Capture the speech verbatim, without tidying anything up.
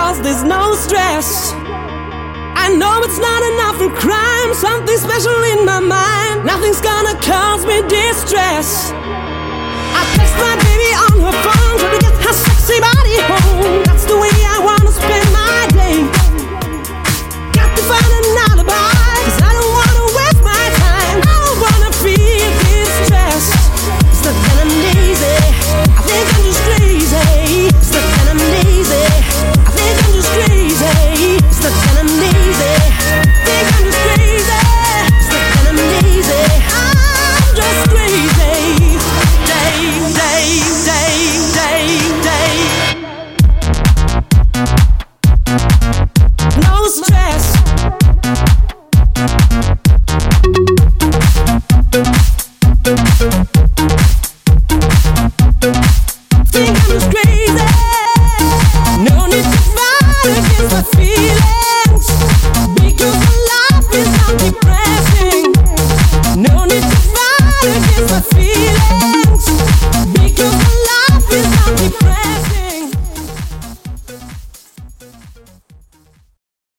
cause there's no stress. I know it's not enough for crime, something special in my mind. Nothing's gonna cause me distress. I text my baby on her phone, trying to get her sexy body home.